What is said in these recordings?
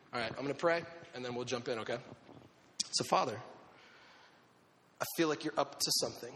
All right, I'm going to pray, and then we'll jump in, okay? So, Father, I feel like you're up to something.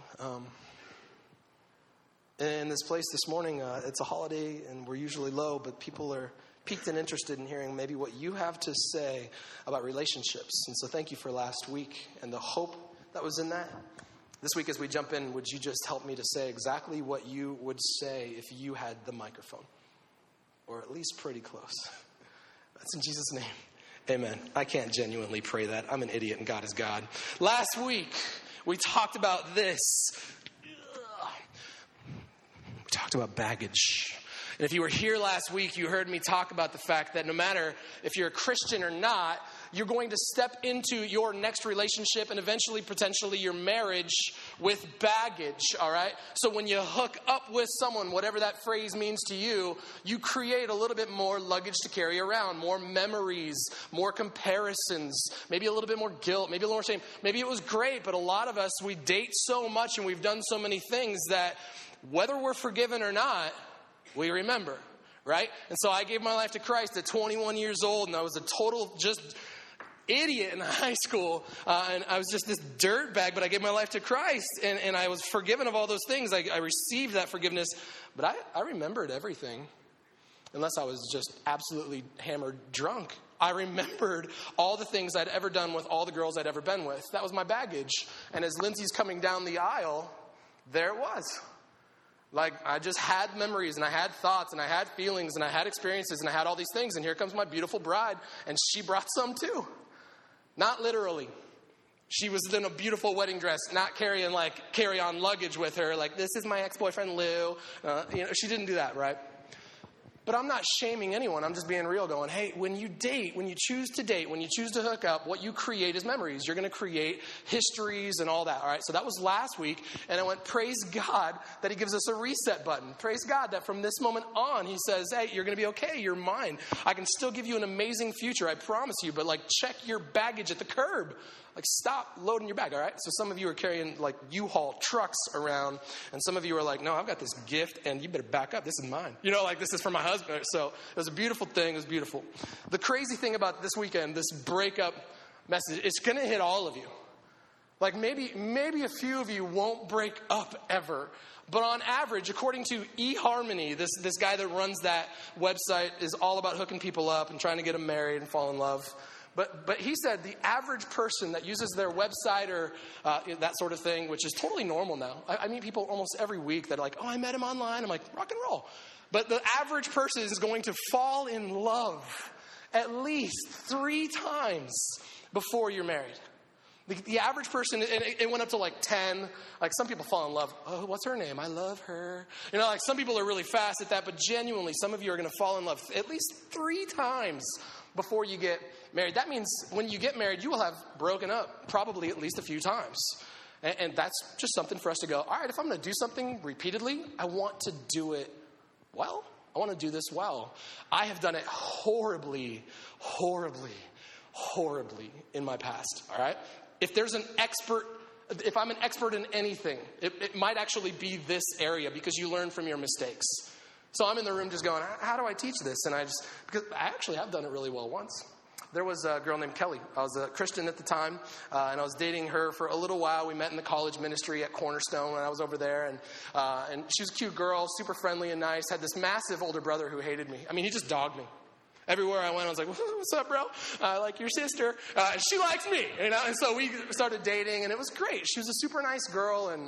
In this place this morning, it's a holiday, and we're usually low, but people are piqued and interested in hearing maybe what you have to say about relationships. And so thank you for last week and the hope that was in that. This week as we jump in, would you just help me to say exactly what you would say if you had the microphone? Or at least pretty close. That's in Jesus' name. Amen. I can't genuinely pray that. I'm an idiot and God is God. Last week, we talked about this. We talked about baggage. And if you were here last week, you heard me talk about the fact that no matter if you're a Christian or not, you're going to step into your next relationship and eventually, potentially, your marriage with baggage, all right? So when you hook up with someone, whatever that phrase means to you, you create a little bit more luggage to carry around, more memories, more comparisons, maybe a little bit more guilt, maybe a little more shame. Maybe it was great, but a lot of us, we date so much and we've done so many things that whether we're forgiven or not, we remember, right? And so I gave my life to Christ at 21 years old, and I was a total just idiot in high school, and I was just this dirtbag, but I gave my life to Christ, and I was forgiven of all those things. I received that forgiveness, but I remembered everything, unless I was just absolutely hammered drunk. I remembered all the things I'd ever done with all the girls I'd ever been with. That was my baggage, and as Lindsay's coming down the aisle, there it was. Like, I just had memories, and I had thoughts, and I had feelings, and I had experiences, and I had all these things, and here comes my beautiful bride, and she brought some too. Not literally. She was in a beautiful wedding dress, not carrying carry-on luggage with her. Like, this is my ex-boyfriend, Lou. She didn't do that, right? But I'm not shaming anyone. I'm just being real going, hey, when you date, when you choose to date, when you choose to hook up, what you create is memories. You're going to create histories and all that, all right? So that was last week, and I went, praise God that he gives us a reset button. Praise God that from this moment on, he says, hey, you're going to be okay. You're mine. I can still give you an amazing future, I promise you, but check your baggage at the curb. Stop loading your bag, all right? So some of you are carrying, U-Haul trucks around, and some of you are like, no, I've got this gift, and you better back up. This is mine. This is for my husband. So it was a beautiful thing. It was beautiful. The crazy thing about this weekend, this breakup message, it's going to hit all of you. Maybe a few of you won't break up ever. But on average, according to eHarmony, this guy that runs that website is all about hooking people up and trying to get them married and fall in love. But he said the average person that uses their website or that sort of thing, which is totally normal now. I meet people almost every week that are like, oh, I met him online. I'm like, rock and roll. But the average person is going to fall in love at least 3 times before you're married. The average person, and it went up to 10. Some people fall in love. Oh, what's her name? I love her. Some people are really fast at that, but genuinely, some of you are going to fall in love at least 3 times before you get married. That means when you get married, you will have broken up probably at least a few times. And that's just something for us to go, all right, if I'm going to do something repeatedly, I want to do it well. I want to do this well. I have done it horribly, horribly, horribly in my past, all right? If I'm an expert in anything, it might actually be this area because you learn from your mistakes. So I'm in the room just going, how do I teach this? And because I actually have done it really well once. There was a girl named Kelly. I was a Christian at the time, and I was dating her for a little while. We met in the college ministry at Cornerstone when I was over there, and she was a cute girl, super friendly and nice, had this massive older brother who hated me. He just dogged me. Everywhere I went, I was like, what's up, bro? I like your sister. She likes me, And so we started dating, and it was great. She was a super nice girl, and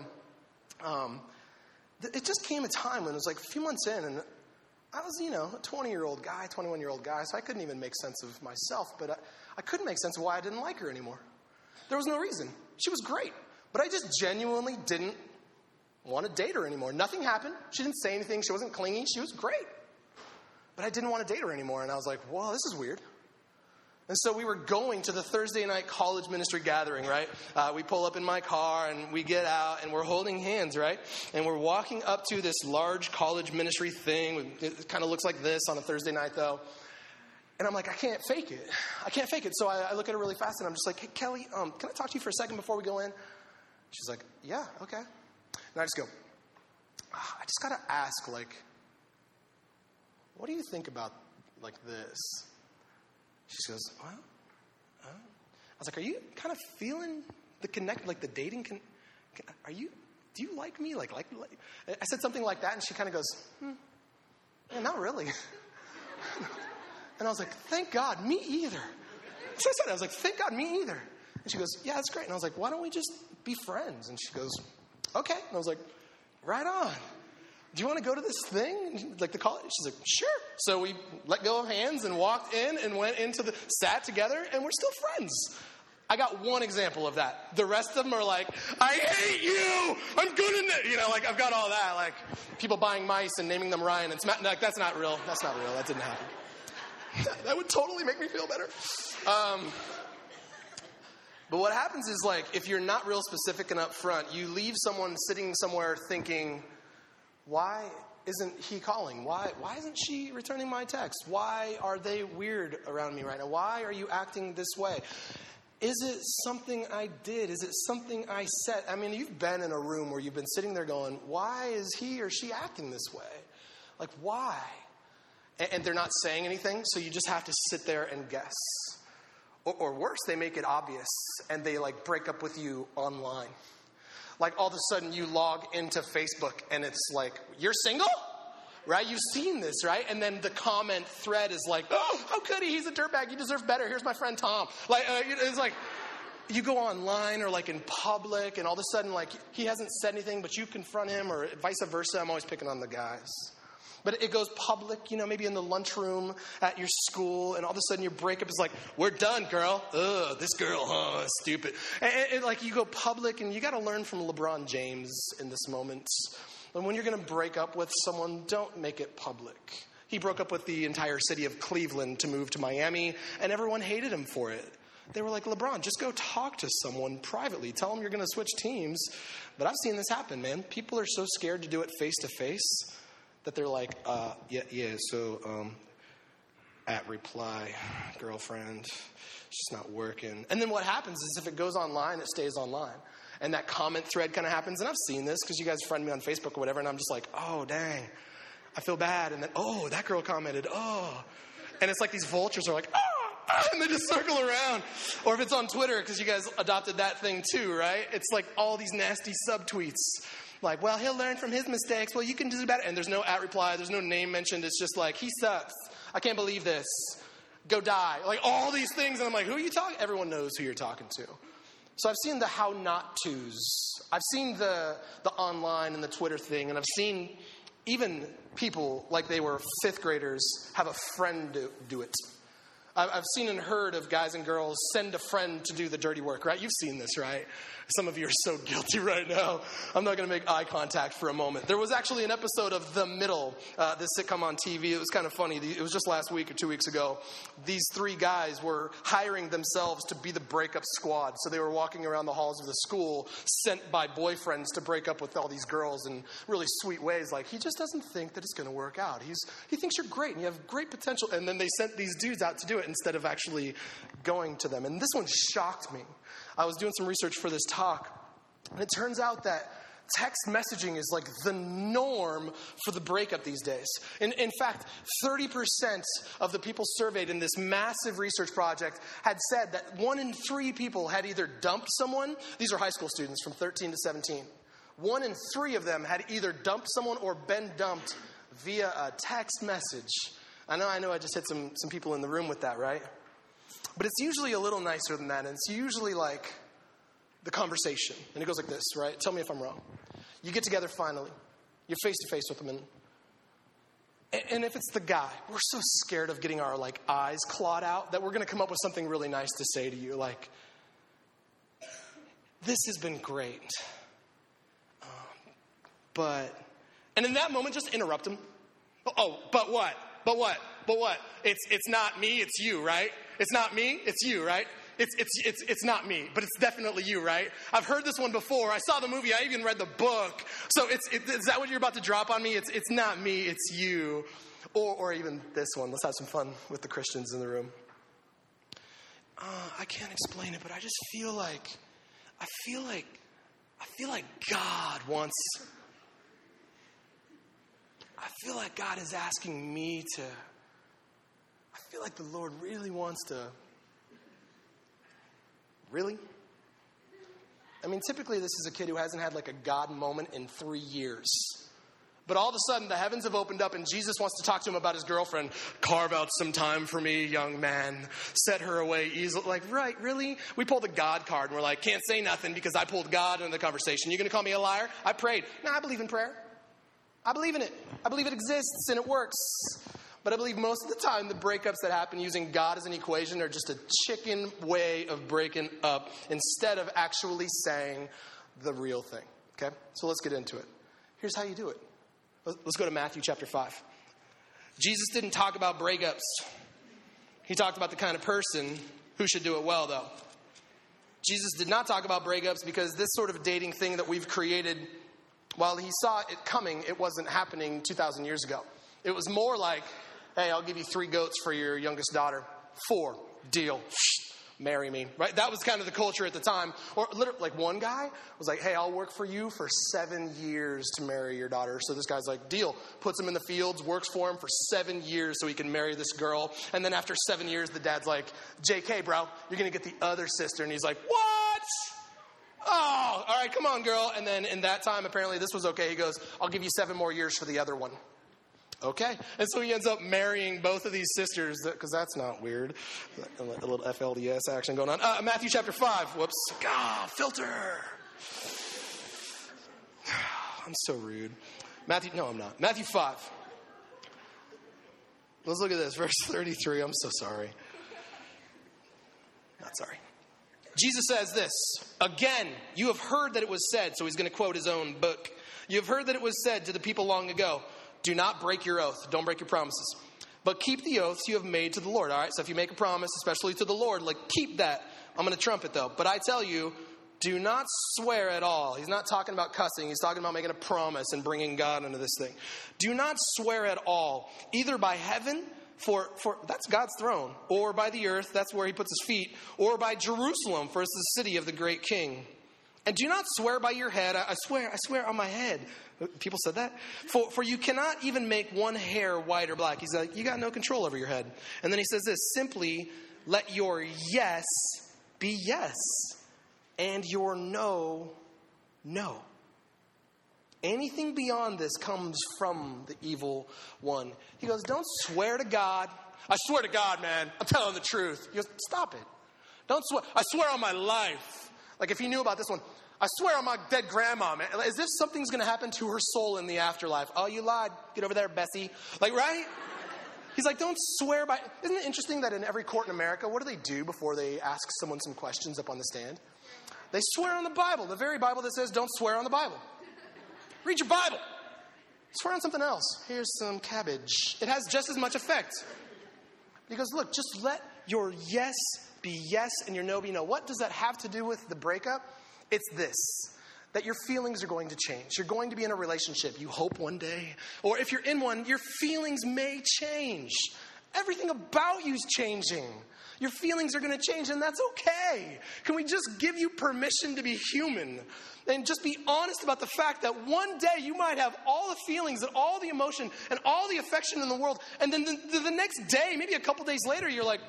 it just came a time when it was a few months in, and I was, a 20-year-old guy, 21-year-old guy, so I couldn't even make sense of myself, but I couldn't make sense of why I didn't like her anymore. There was no reason. She was great, but I just genuinely didn't want to date her anymore. Nothing happened. She didn't say anything. She wasn't clingy. She was great. But I didn't want to date her anymore, and I was like, well, this is weird. And so we were going to the Thursday night college ministry gathering, right? We pull up in my car, and we get out, and we're holding hands, right? And we're walking up to this large college ministry thing. It kind of looks like this on a Thursday night, though. And I'm like, I can't fake it. I can't fake it. So I look at her really fast, and I'm just like, hey, Kelly, can I talk to you for a second before we go in? She's like, yeah, okay. And I just go, I just got to ask, what do you think about, this? She goes, well, I was like, are you kind of feeling the connect, like the dating? Do you like me? Like, I said something like that, and she kind of goes, yeah, not really. And I was like, thank God, me either. So I said, I was like, thank God, me either. And she goes, yeah, that's great. And I was like, why don't we just be friends? And she goes, okay. And I was like, right on. Do you want to go to this thing? Like the college? She's like, sure. So we let go of hands and walked in and went into sat together, and we're still friends. I got one example of that. The rest of them are like, I hate you. I'm good in it. Like I've got all that. Like people buying mice and naming them Ryan. Like, that's not real. That's not real. That didn't happen. That would totally make me feel better. But what happens is, like, if you're not real specific and upfront, you leave someone sitting somewhere thinking, why isn't he calling? Why isn't she returning my text? Why are they weird around me right now? Why are you acting this way? Is it something I did? Is it something I said? I mean, you've been in a room where you've been sitting there going, why is he or she acting this way? Like, why? And they're not saying anything, so you just have to sit there and guess. Or worse, they make it obvious, and they, like, break up with you online. Like, all of a sudden, you log into Facebook, and it's like, you're single? Right? You've seen this, right? And then the comment thread is like, oh, how could he? He's a dirtbag. You deserve better. Here's my friend Tom. Like, it's like, you go online or, like, in public, and all of a sudden, like, he hasn't said anything, but you confront him, or vice versa. I'm always picking on the guys. But it goes public, maybe in the lunchroom at your school, and all of a sudden your breakup is like, we're done, girl. Ugh, this girl, stupid. And like, you go public, and you got to learn from LeBron James in this moment. And when you're going to break up with someone, don't make it public. He broke up with the entire city of Cleveland to move to Miami, and everyone hated him for it. They were like, LeBron, just go talk to someone privately. Tell them you're going to switch teams. But I've seen this happen, man. People are so scared to do it face-to-face that they're like, so at reply, girlfriend, it's just not working. And then what happens is if it goes online, it stays online. And that comment thread kind of happens. And I've seen this because you guys friend me on Facebook or whatever. And I'm just like, oh, dang, I feel bad. And then, oh, that girl commented, oh. And it's like these vultures are like, oh, and they just circle around. Or if it's on Twitter, because you guys adopted that thing too, right? It's like all these nasty subtweets. Like, well, he'll learn from his mistakes. Well, you can do better. And there's no at reply. There's no name mentioned. It's just like, he sucks. I can't believe this. Go die. Like, all these things. And I'm like, who are you talking? Everyone knows who you're talking to. So I've seen the how not to's. I've seen the online and the Twitter thing. And I've seen even people, like they were fifth graders, have a friend do it. I've seen and heard of guys and girls send a friend to do the dirty work, right? You've seen this, right? Some of you are so guilty right now. I'm not going to make eye contact for a moment. There was actually an episode of The Middle, this sitcom on TV. It was kind of funny. It was just last week or 2 weeks ago. These three guys were hiring themselves to be the breakup squad. So they were walking around the halls of the school, sent by boyfriends to break up with all these girls in really sweet ways. Like, he just doesn't think that it's going to work out. He thinks you're great and you have great potential. And then they sent these dudes out to do it instead of actually going to them. And this one shocked me. I was doing some research for this talk, and it turns out that text messaging is like the norm for the breakup these days. In fact, 30% of the people surveyed in this massive research project had said that 1 in 3 people had either dumped someone. These are high school students from 13 to 17. 1 in 3 of them had either dumped someone or been dumped via a text message. I know I just hit some people in the room with that, right? But it's usually a little nicer than that. And it's usually like the conversation. And it goes like this, right? Tell me if I'm wrong. You get together finally. You're face-to-face with them. And if it's the guy, we're so scared of getting our like eyes clawed out that we're going to come up with something really nice to say to you. Like, this has been great. And in that moment, just interrupt him. Oh, but what? But what? But what? It's not me, it's you, right? It's not me, it's you, right? It's not me, but it's definitely you, right? I've heard this one before. I saw the movie. I even read the book. So is that what you're about to drop on me? It's not me, it's you. Or even this one. Let's have some fun with the Christians in the room. I can't explain it, but I just feel like God wants. I feel like God is asking me to. I feel like the Lord really wants to. Really? I mean, typically this is a kid who hasn't had like a God moment in 3 years. But all of a sudden, the heavens have opened up and Jesus wants to talk to him about his girlfriend. Carve out some time for me, young man. Set her away easily. Like, right, really? We pulled the God card and we're like, can't say nothing because I pulled God into the conversation. You going to call me a liar? I prayed. No, I believe in prayer. I believe in it. I believe it exists and it works. But I believe most of the time the breakups that happen using God as an equation are just a chicken way of breaking up instead of actually saying the real thing. Okay? So let's get into it. Here's how you do it. Let's go to Matthew chapter 5. Jesus didn't talk about breakups. He talked about the kind of person who should do it well, though. Jesus did not talk about breakups because this sort of dating thing that we've created, while he saw it coming, it wasn't happening 2,000 years ago. It was more like, hey, I'll give you 3 goats for your youngest daughter. 4, deal. Marry me, right? That was kind of the culture at the time. Or literally, like one guy was like, hey, I'll work for you for 7 years to marry your daughter. So this guy's like, deal. Puts him in the fields, works for him for 7 years so he can marry this girl. And then after 7 years, the dad's like, JK, bro, you're going to get the other sister. And he's like, what? Oh, all right, come on, girl. And then in that time, apparently this was okay. He goes, I'll give you 7 more years for the other one. Okay. And so he ends up marrying both of these sisters, because that's not weird. A little FLDS action going on. Matthew chapter 5. Whoops. Filter. I'm so rude. No, I'm not. Matthew 5. Let's look at this. Verse 33. I'm so sorry. Not sorry. Jesus says this. Again, you have heard that it was said. So he's going to quote his own book. You have heard that it was said to the people long ago, do not break your oath. Don't break your promises. But keep the oaths you have made to the Lord. All right? So if you make a promise, especially to the Lord, like keep that. I'm going to trump it though. But I tell you, do not swear at all. He's not talking about cussing. He's talking about making a promise and bringing God into this thing. Do not swear at all, either by heaven, for that's God's throne, or by the earth, that's where he puts his feet, or by Jerusalem, for it's the city of the great king. And do not swear by your head. I swear on my head. People said that. For you cannot even make one hair white or black. He's like, you got no control over your head. And then he says this, simply let your yes be yes, and your no, no. Anything beyond this comes from the evil one. He goes, don't swear to God. I swear to God, man, I'm telling the truth. He goes, stop it. Don't swear. I swear on my life. Like if you knew about this one, I swear on my dead grandma, man. As if something's going to happen to her soul in the afterlife. Oh, you lied. Get over there, Bessie. Like, right? He's like, don't swear by... Isn't it interesting that in every court in America, what do they do before they ask someone some questions up on the stand? They swear on the Bible, the very Bible that says don't swear on the Bible. Read your Bible. Swear on something else. Here's some cabbage. It has just as much effect. He goes, look, just let your yes be yes and your no be no. What does that have to do with the breakup? It's this, that your feelings are going to change. You're going to be in a relationship, you hope one day. Or if you're in one, your feelings may change. Everything about you is changing. Your feelings are going to change, and that's okay. Can we just give you permission to be human? And just be honest about the fact that one day you might have all the feelings and all the emotion and all the affection in the world. And then the next day, maybe a couple days later, you're like,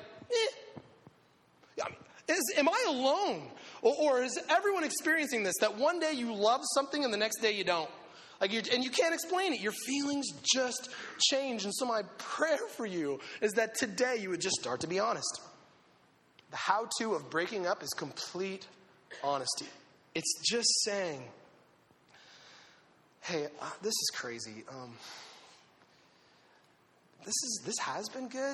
am I alone? Or is everyone experiencing this? That one day you love something and the next day you don't. And you can't explain it. Your feelings just change. And so my prayer for you is that today you would just start to be honest. The how-to of breaking up is complete honesty. It's just saying, hey, this is crazy. This has been good,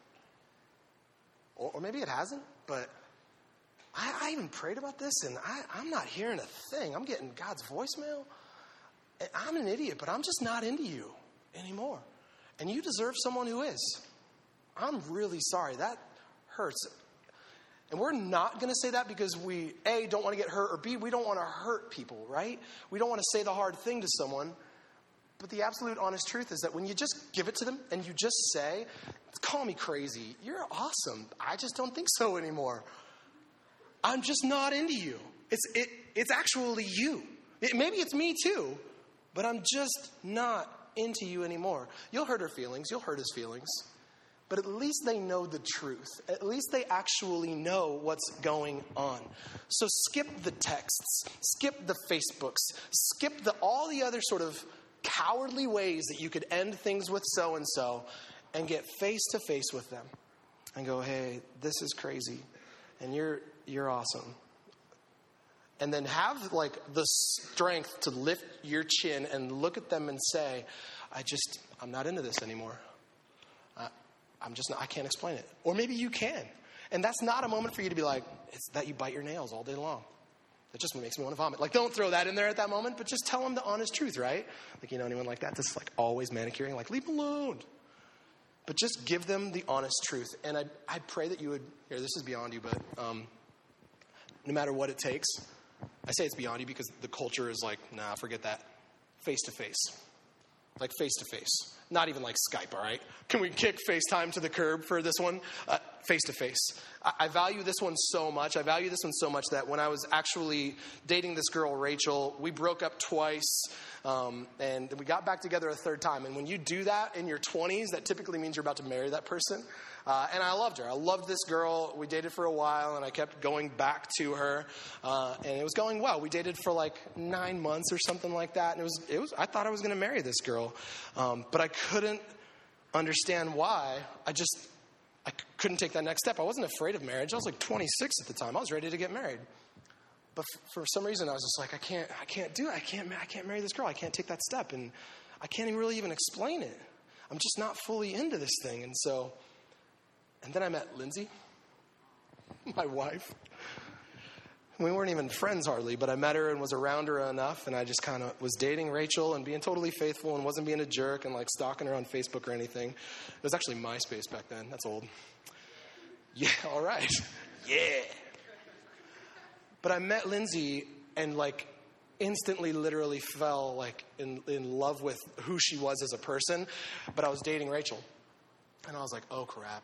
or maybe it hasn't, but I even prayed about this, and I'm not hearing a thing. I'm getting God's voicemail. And I'm an idiot, but I'm just not into you anymore. And you deserve someone who is. I'm really sorry. That hurts. And we're not going to say that because we, A, don't want to get hurt, or B, we don't want to hurt people, right? We don't want to say the hard thing to someone. But the absolute honest truth is that when you just give it to them and you just say, call me crazy, you're awesome. I just don't think so anymore. I'm just not into you. It's actually you. Maybe it's me too, but I'm just not into you anymore. You'll hurt her feelings. You'll hurt his feelings. but at least they know the truth. At least they actually know what's going on. So skip the texts, skip the Facebooks, skip all the other sort of cowardly ways that you could end things with so-and-so and get face-to-face with them and go, hey, this is crazy, and you're awesome. And then have like the strength to lift your chin and look at them and say, I'm not into this anymore. I can't explain it. Or maybe you can. And that's not a moment for you to be like, it's that you bite your nails all day long. That just makes me want to vomit. Like, don't throw that in there at that moment, but just tell them the honest truth, right? Like, you know anyone like that? That's like always manicuring, like, leave them alone. But just give them the honest truth. And I pray that you would, this is beyond you, but no matter what it takes, I say it's beyond you because the culture is like, nah, forget that. Face to face. Like face to face. Not even like Skype, all right? Can we kick FaceTime to the curb for this one? Face to face. I value this one so much. I value this one so much that when I was actually dating this girl, Rachel, we broke up twice. And we got back together a third time. And when you do that in your 20s, that typically means you're about to marry that person. And I loved her. I loved this girl. We dated for a while, and I kept going back to her. And it was going well. We dated for like 9 months or something like that. And it was. I thought I was going to marry this girl. But I couldn't understand why. I couldn't take that next step. I wasn't afraid of marriage. I was like 26 at the time. I was ready to get married. But for some reason, I was just like, I can't do it. I can't marry this girl. I can't take that step. And I can't really even explain it. I'm just not fully into this thing. And then I met Lindsay, my wife. We weren't even friends hardly, but I met her and was around her enough. And I just kind of was dating Rachel and being totally faithful and wasn't being a jerk and like stalking her on Facebook or anything. It was actually MySpace back then. That's old. Yeah, all right. Yeah. But I met Lindsay and like instantly literally fell like in love with who she was as a person. But I was dating Rachel. And I was like, oh crap.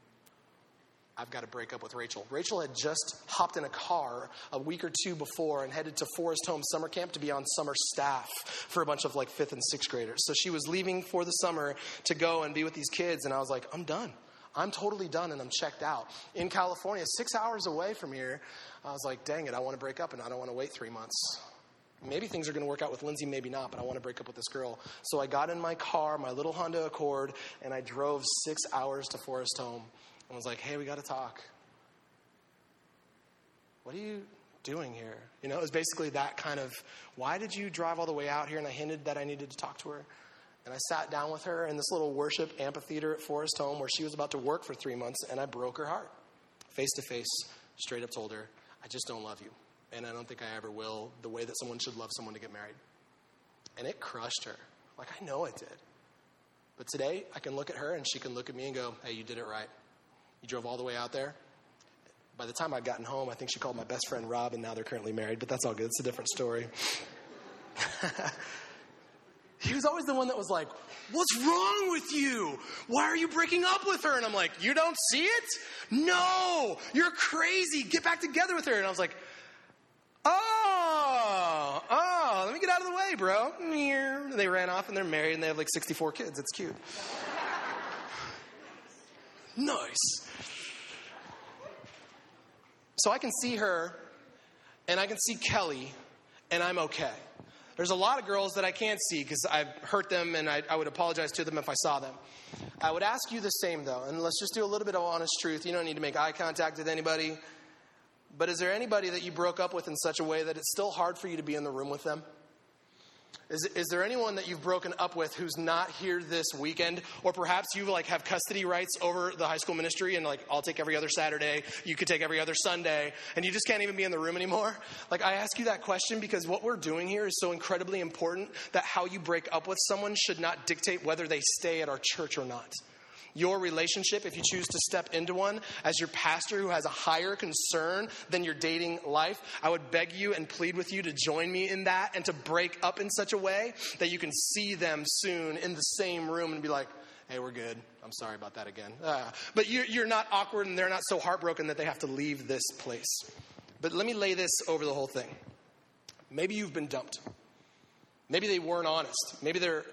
I've got to break up with Rachel. Rachel had just hopped in a car a week or two before and headed to Forest Home Summer Camp to be on summer staff for a bunch of like 5th and 6th graders. So she was leaving for the summer to go and be with these kids. And I was like, I'm done. I'm totally done and I'm checked out. In California, 6 hours away from here, I was like, dang it, I want to break up and I don't want to wait 3 months. Maybe things are going to work out with Lindsay, maybe not, but I want to break up with this girl. So I got in my car, my little Honda Accord, and I drove 6 hours to Forest Home. I was like, hey, we got to talk. What are you doing here? You know, it was basically that kind of, why did you drive all the way out here? And I hinted that I needed to talk to her. And I sat down with her in this little worship amphitheater at Forest Home where she was about to work for 3 months, and I broke her heart. Face to face, straight up told her, I just don't love you. And I don't think I ever will, the way that someone should love someone to get married. And it crushed her. Like, I know it did. But today, I can look at her, and she can look at me and go, hey, you did it right. You drove all the way out there. By the time I'd gotten home, I think she called my best friend Rob, and now they're currently married, but that's all good. It's a different story. He was always the one that was like, what's wrong with you? Why are you breaking up with her? And I'm like, you don't see it? No, you're crazy. Get back together with her. And I was like, oh, let me get out of the way, bro. They ran off and they're married and they have like 64 kids. It's cute. Nice. So I can see her and I can see Kelly and I'm okay. There's a lot of girls that I can't see because I've hurt them and I would apologize to them if I saw them. I would ask you the same though, and let's just do a little bit of honest truth. You don't need to make eye contact with anybody. But is there anybody that you broke up with in such a way that it's still hard for you to be in the room with them? Is there anyone that you've broken up with who's not here this weekend? Or perhaps you like have custody rights over the high school ministry and like I'll take every other Saturday, you could take every other Sunday, and you just can't even be in the room anymore? Like, I ask you that question because what we're doing here is so incredibly important that how you break up with someone should not dictate whether they stay at our church or not. Your relationship, if you choose to step into one, as your pastor who has a higher concern than your dating life, I would beg you and plead with you to join me in that and to break up in such a way that you can see them soon in the same room and be like, hey, we're good. I'm sorry about that again. But you're not awkward and they're not so heartbroken that they have to leave this place. But let me lay this over the whole thing. Maybe you've been dumped. Maybe they weren't honest. Maybe they're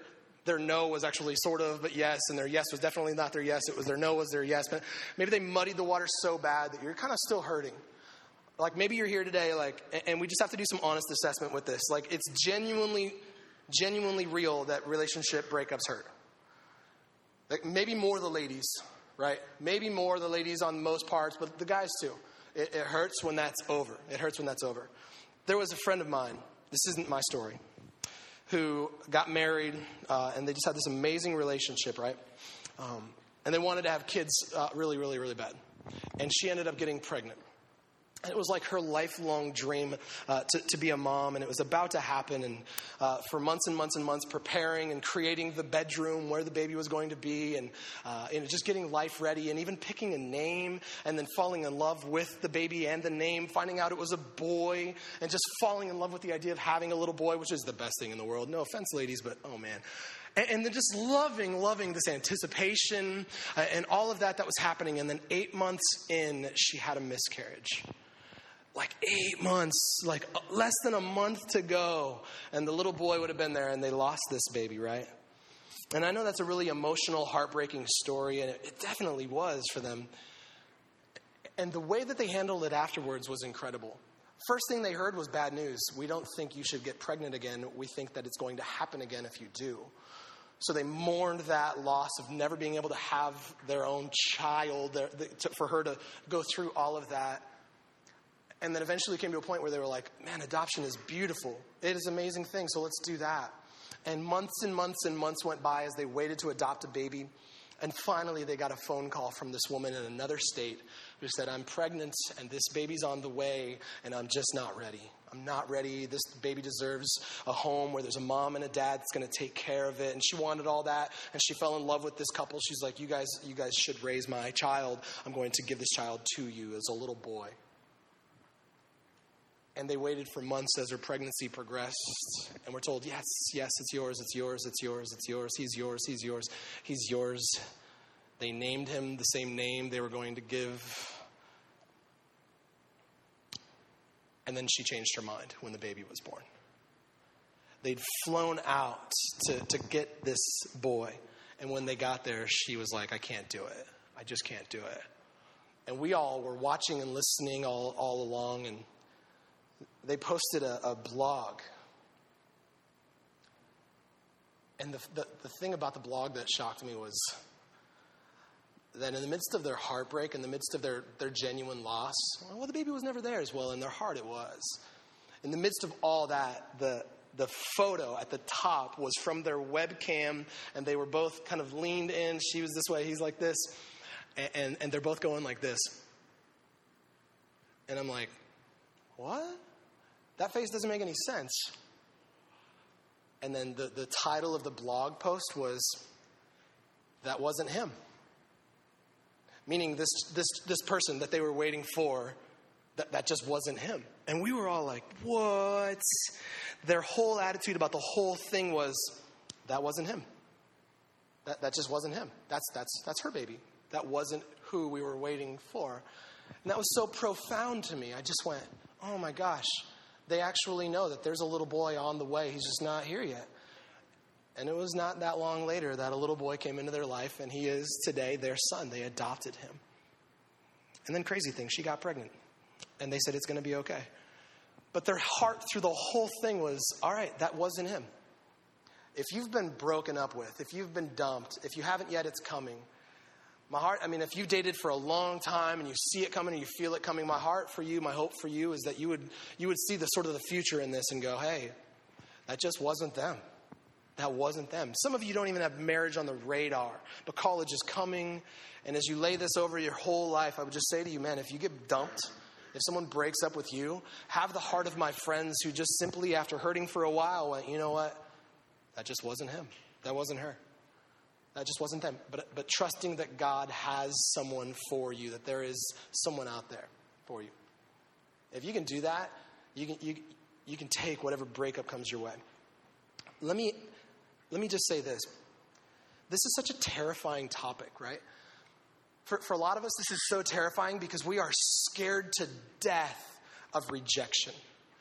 their no was actually sort of, but yes, and their yes was definitely not their yes. It was their no was their yes. But maybe they muddied the water so bad that you're kind of still hurting. Like maybe you're here today, and we just have to do some honest assessment with this. Like it's genuinely real that relationship breakups hurt. Like maybe more the ladies, right? Maybe more the ladies on most parts, but the guys too. It hurts when that's over. It hurts when that's over. There was a friend of mine. This isn't my story. Who got married, and they just had this amazing relationship, right? And they wanted to have kids really, really, really bad. And she ended up getting pregnant. And it was like her lifelong dream to be a mom, and it was about to happen. And for months and months and months, preparing and creating the bedroom where the baby was going to be, and just getting life ready, and even picking a name, and then falling in love with the baby and the name, finding out it was a boy, and just falling in love with the idea of having a little boy, which is the best thing in the world. No offense, ladies, but oh man. And then just loving this anticipation and all of that was happening. And then 8 months in, she had a miscarriage. Like 8 months, like less than a month to go. And the little boy would have been there, and they lost this baby, right? And I know that's a really emotional, heartbreaking story, and it definitely was for them. And the way that they handled it afterwards was incredible. First thing they heard was bad news. We don't think you should get pregnant again. We think that it's going to happen again if you do. So they mourned that loss of never being able to have their own child, for her to go through all of that. And then eventually came to a point where they were like, man, adoption is beautiful. It is an amazing thing, so let's do that. And months and months and months went by as they waited to adopt a baby. And finally, they got a phone call from this woman in another state who said, I'm pregnant, and this baby's on the way, and I'm just not ready. I'm not ready. This baby deserves a home where there's a mom and a dad that's going to take care of it. And she wanted all that, and she fell in love with this couple. She's like, you guys should raise my child. I'm going to give this child to you as a little boy. And they waited for months as her pregnancy progressed. And we're told, yes, it's yours, it's yours, it's yours, it's yours. He's yours, he's yours, he's yours. They named him the same name they were going to give. And then she changed her mind when the baby was born. They'd flown out to get this boy. And when they got there, she was like, I can't do it. I just can't do it. And we all were watching and listening all along, and they posted a blog. And the thing about the blog that shocked me was that in the midst of their heartbreak, in the midst of their genuine loss, well, the baby was never theirs. Well, in their heart it was. In the midst of all that, the photo at the top was from their webcam, and they were both kind of leaned in. She was this way, he's like this. And they're both going like this. And I'm like, what? That face doesn't make any sense. And then the title of the blog post was, that wasn't him. Meaning this person that they were waiting for, that just wasn't him. And we were all like, what? Their whole attitude about the whole thing was, that wasn't him. That just wasn't him. That's her baby. That wasn't who we were waiting for. And that was so profound to me. I just went, oh my gosh. They actually know that there's a little boy on the way. He's just not here yet. And it was not that long later that a little boy came into their life, and he is today their son. They adopted him. And then crazy thing, she got pregnant. And they said it's going to be okay. But their heart through the whole thing was, all right, that wasn't him. If you've been broken up with, if you've been dumped, if you haven't yet, it's coming. My heart, if you dated for a long time and you see it coming and you feel it coming, my heart for you, my hope for you is that you would see the sort of the future in this and go, hey, that just wasn't them. That wasn't them. Some of you don't even have marriage on the radar, but college is coming. And as you lay this over your whole life, I would just say to you, man, if you get dumped, if someone breaks up with you, have the heart of my friends who just simply after hurting for a while went, you know what? That just wasn't him. That wasn't her. That just wasn't them. But trusting that God has someone for you, that there is someone out there for you. If you can do that, you can take whatever breakup comes your way. Let me just say this. This is such a terrifying topic, right? For a lot of us, this is so terrifying because we are scared to death of rejection.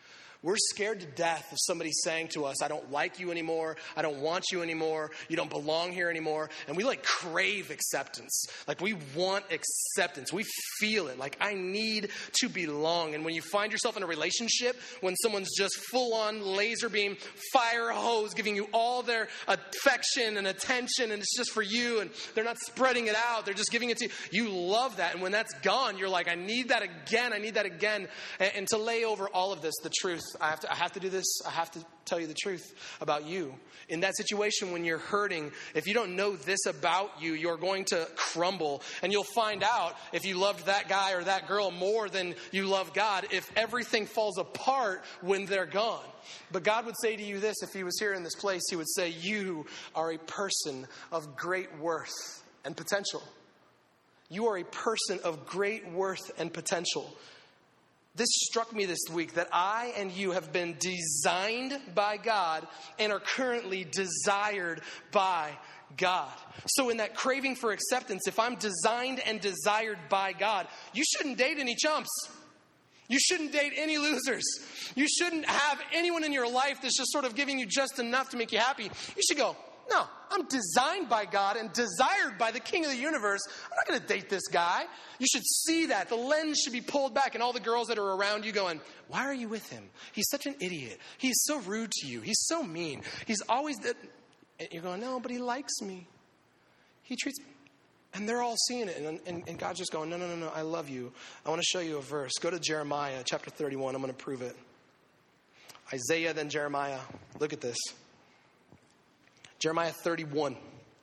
We're scared to death of somebody saying to us, I don't like you anymore. I don't want you anymore. You don't belong here anymore. And we crave acceptance. We want acceptance. We feel it. I need to belong. And when you find yourself in a relationship, when someone's just full on laser beam, fire hose, giving you all their affection and attention, and it's just for you, and they're not spreading it out. They're just giving it to you. You love that. And when that's gone, you're like, I need that again. I need that again. And to lay over all of this, the truth. I have to do this. I have to tell you the truth about you. In that situation, when you're hurting, if you don't know this about you, you're going to crumble. And you'll find out if you loved that guy or that girl more than you love God, if everything falls apart when they're gone. But God would say to you this, if he was here in this place, he would say, you are a person of great worth and potential. You are a person of great worth and potential. This struck me this week, that I and you have been designed by God and are currently desired by God. So in that craving for acceptance, if I'm designed and desired by God, you shouldn't date any chumps. You shouldn't date any losers. You shouldn't have anyone in your life that's just sort of giving you just enough to make you happy. You should go, no, I'm designed by God and desired by the King of the universe. I'm not going to date this guy. You should see that. The lens should be pulled back, and all the girls that are around you going, why are you with him? He's such an idiot. He's so rude to you. He's so mean. He's always that. And you're going, no, but he likes me. He treats me. And they're all seeing it. And God's just going, no, I love you. I want to show you a verse. Go to Jeremiah chapter 31. I'm going to prove it. Isaiah, then Jeremiah. Look at this. Jeremiah 31.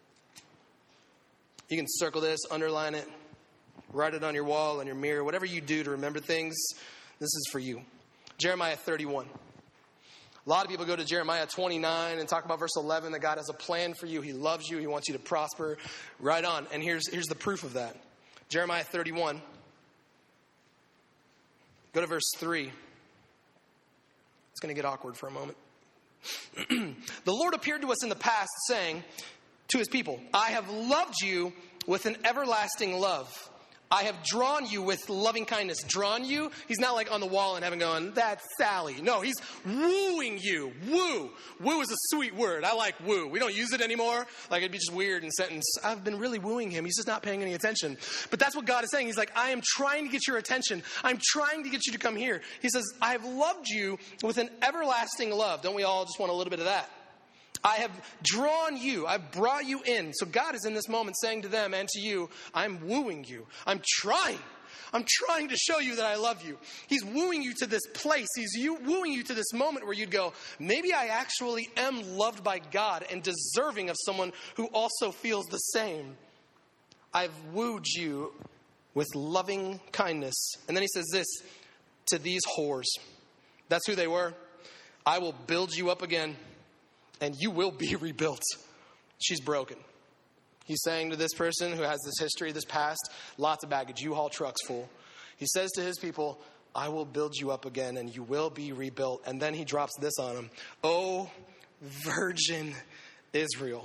You can circle this, underline it, write it on your wall, on your mirror, whatever you do to remember things. This is for you. Jeremiah 31. A lot of people go to Jeremiah 29 and talk about verse 11, that God has a plan for you. He loves you. He wants you to prosper. Right on. And here's the proof of that. Jeremiah 31. Go to verse 3. It's going to get awkward for a moment. The Lord appeared to us in the past, saying to his people, I have loved you with an everlasting love. I have drawn you with loving kindness. Drawn you? He's not on the wall in heaven going, that's Sally. No, he's wooing you. Woo. Woo is a sweet word. I like woo. We don't use it anymore. It'd be just weird in a sentence. I've been really wooing him. He's just not paying any attention. But that's what God is saying. He's like, I am trying to get your attention. I'm trying to get you to come here. He says, I have loved you with an everlasting love. Don't we all just want a little bit of that? I have drawn you. I've brought you in. So God is in this moment saying to them and to you, I'm wooing you. I'm trying to show you that I love you. He's wooing you to this place. He's wooing you to this moment where you'd go, maybe I actually am loved by God and deserving of someone who also feels the same. I've wooed you with loving kindness. And then he says this, to these whores. That's who they were. I will build you up again, and you will be rebuilt. She's broken. He's saying to this person who has this history, this past, lots of baggage, U-Haul trucks full. He says to his people, I will build you up again, and you will be rebuilt. And then he drops this on them. Oh, virgin Israel.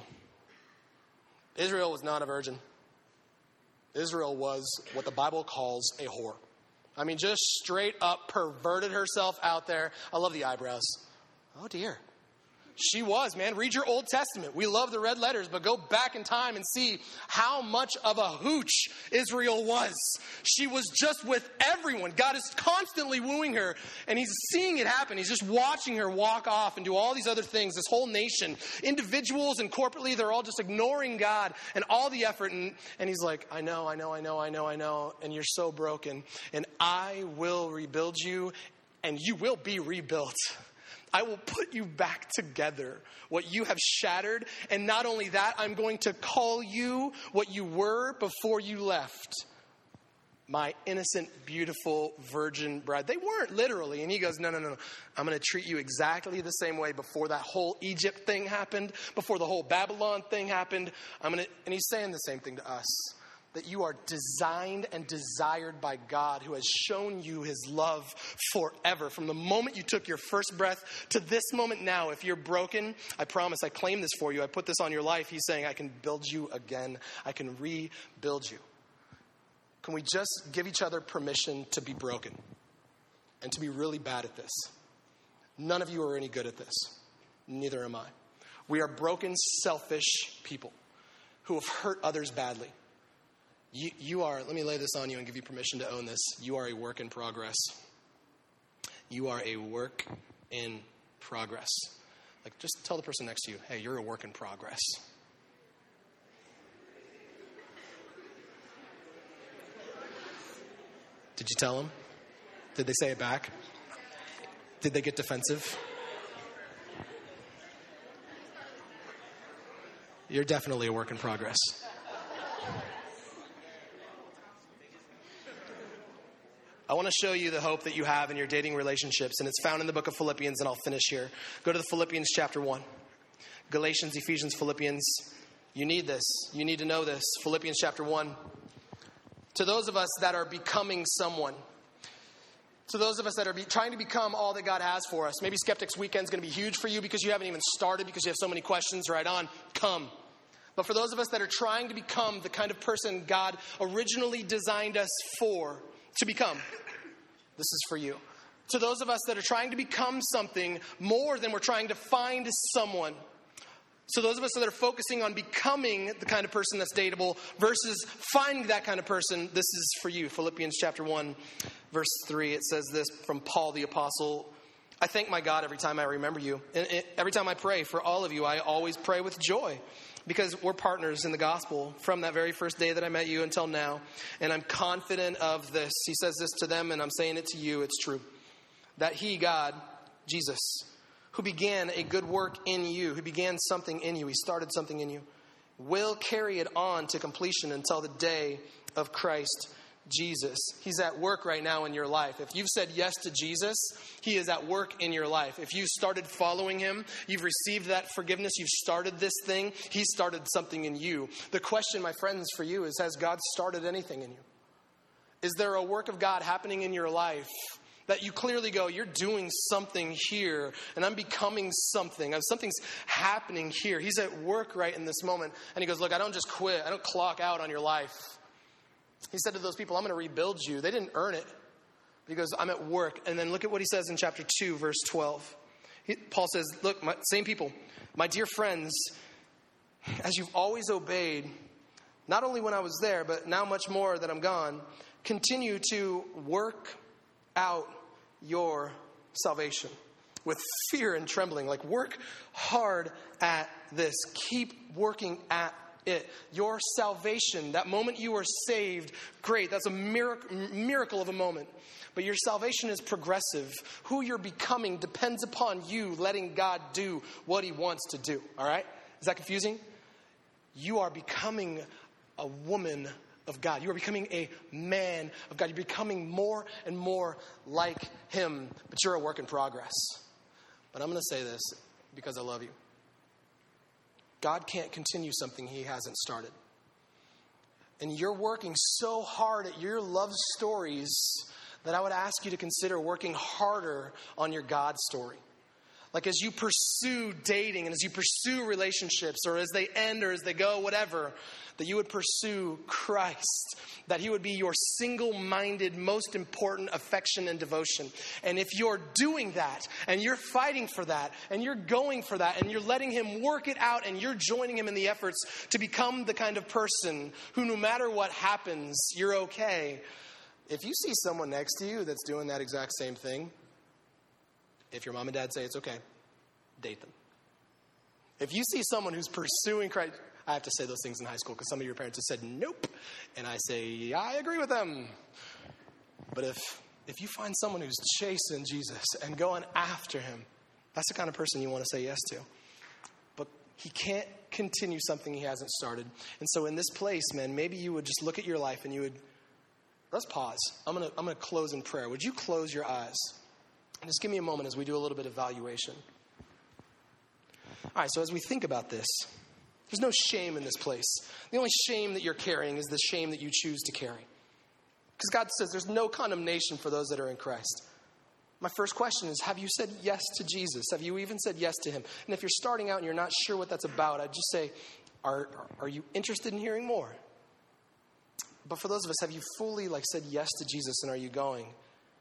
Israel was not a virgin. Israel was what the Bible calls a whore. Just straight up perverted herself out there. I love the eyebrows. Oh, dear. She was, man. Read your Old Testament. We love the red letters, but go back in time and see how much of a hooch Israel was. She was just with everyone. God is constantly wooing her, and he's seeing it happen. He's just watching her walk off and do all these other things. This whole nation, individuals and corporately, they're all just ignoring God and all the effort. And he's like, I know. And you're so broken. And I will rebuild you, and you will be rebuilt. I will put you back together, what you have shattered. And not only that, I'm going to call you what you were before you left. My innocent, beautiful virgin bride. They weren't literally. And he goes, no. I'm going to treat you exactly the same way before that whole Egypt thing happened, before the whole Babylon thing happened. And he's saying the same thing to us. That you are designed and desired by God, who has shown you his love forever. From the moment you took your first breath to this moment now, if you're broken, I promise, I claim this for you. I put this on your life. He's saying, I can build you again. I can rebuild you. Can we just give each other permission to be broken and to be really bad at this? None of you are any good at this. Neither am I. We are broken, selfish people who have hurt others badly. You are, let me lay this on you and give you permission to own this. You are a work in progress. You are a work in progress. Like, just tell the person next to you, hey, you're a work in progress. Did you tell them? Did they say it back? Did they get defensive? You're definitely a work in progress. I want to show you the hope that you have in your dating relationships, and it's found in the book of Philippians, and I'll finish here. Go to the Philippians chapter 1. Galatians, Ephesians, Philippians. You need this. You need to know this. Philippians chapter 1. To those of us that are becoming someone, to those of us that are trying to become all that God has for us, maybe Skeptics Weekend is going to be huge for you because you haven't even started, because you have so many questions. Right on, come. But for those of us that are trying to become the kind of person God originally designed us to become, this is for you. To those of us that are trying to become something more than we're trying to find someone. So those of us that are focusing on becoming the kind of person that's dateable versus finding that kind of person, this is for you. Philippians chapter 1, verse 3, it says this from Paul the Apostle. I thank my God every time I remember you. And every time I pray for all of you, I always pray with joy. Because we're partners in the gospel from that very first day that I met you until now. And I'm confident of this. He says this to them, and I'm saying it to you. It's true. That he, God, Jesus, who began a good work in you, who began something in you, he started something in you, will carry it on to completion until the day of Christ Jesus. He's at work right now in your life. If you've said yes to Jesus, he is at work in your life. If you started following him, you've received that forgiveness, you've started this thing, he started something in you. The question, my friends, for you is, has God started anything in you? Is there a work of God happening in your life that you clearly go, you're doing something here, and I'm becoming something. Something's happening here. He's at work right in this moment. And he goes, look, I don't just quit. I don't clock out on your life. He said to those people, I'm going to rebuild you. They didn't earn it. He goes, I'm at work. And then look at what he says in chapter 2, verse 12. Paul says, look, same people, my dear friends, as you've always obeyed, not only when I was there, but now much more that I'm gone, continue to work out your salvation with fear and trembling. Like, work hard at this. Keep working at it. Your salvation, that moment you are saved, great. That's a miracle of a moment. But your salvation is progressive. Who you're becoming depends upon you letting God do what he wants to do. All right? Is that confusing? You are becoming a woman of God. You are becoming a man of God. You're becoming more and more like him. But you're a work in progress. But I'm going to say this because I love you. God can't continue something he hasn't started. And you're working so hard at your love stories that I would ask you to consider working harder on your God story. Like, as you pursue dating and as you pursue relationships, or as they end or as they go, whatever, that you would pursue Christ, that he would be your single-minded, most important affection and devotion. And if you're doing that, and you're fighting for that, and you're going for that, and you're letting him work it out, and you're joining him in the efforts to become the kind of person who, no matter what happens, you're okay. If you see someone next to you that's doing that exact same thing, if your mom and dad say it's okay, date them. If you see someone who's pursuing Christ, I have to say those things in high school because some of your parents have said nope, and I say, yeah, I agree with them. But if you find someone who's chasing Jesus and going after him, that's the kind of person you want to say yes to. But he can't continue something he hasn't started. And so in this place, man, maybe you would just look at your life and you would, let's pause. I'm gonna close in prayer. Would you close your eyes? And just give me a moment as we do a little bit of evaluation. All right, so as we think about this, there's no shame in this place. The only shame that you're carrying is the shame that you choose to carry. Because God says there's no condemnation for those that are in Christ. My first question is, have you said yes to Jesus? Have you even said yes to him? And if you're starting out and you're not sure what that's about, I'd just say, are you interested in hearing more? But for those of us, have you fully said yes to Jesus, and are you going?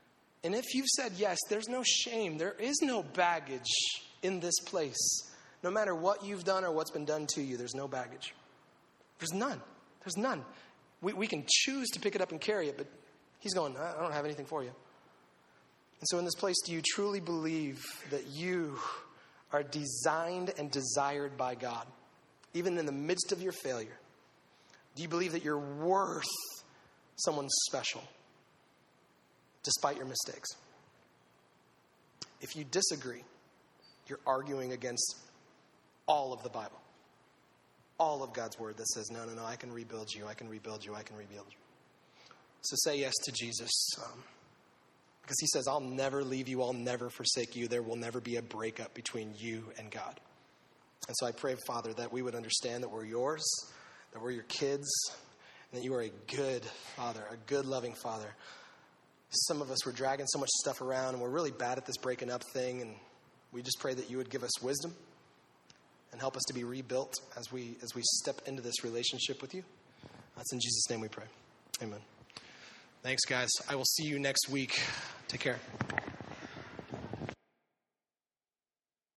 And if you've said yes, there's no shame. There is no baggage in this place. No matter what you've done or what's been done to you, there's no baggage. There's none. There's none. We can choose to pick it up and carry it, but he's going, I don't have anything for you. And so in this place, do you truly believe that you are designed and desired by God, even in the midst of your failure? Do you believe that you're worth someone special, despite your mistakes? If you disagree, you're arguing against all of the Bible, all of God's word that says, no, I can rebuild you, I can rebuild you, I can rebuild you. So say yes to Jesus, because he says, I'll never leave you, I'll never forsake you. There will never be a breakup between you and God. And so I pray, Father, that we would understand that we're yours, that we're your kids, and that you are a good Father, a good, loving Father. Some of us were dragging so much stuff around, and we're really bad at this breaking up thing, and we just pray that you would give us wisdom and help us to be rebuilt as we step into this relationship with you. That's in Jesus' name we pray. Amen. Thanks, guys. I will see you next week. Take care.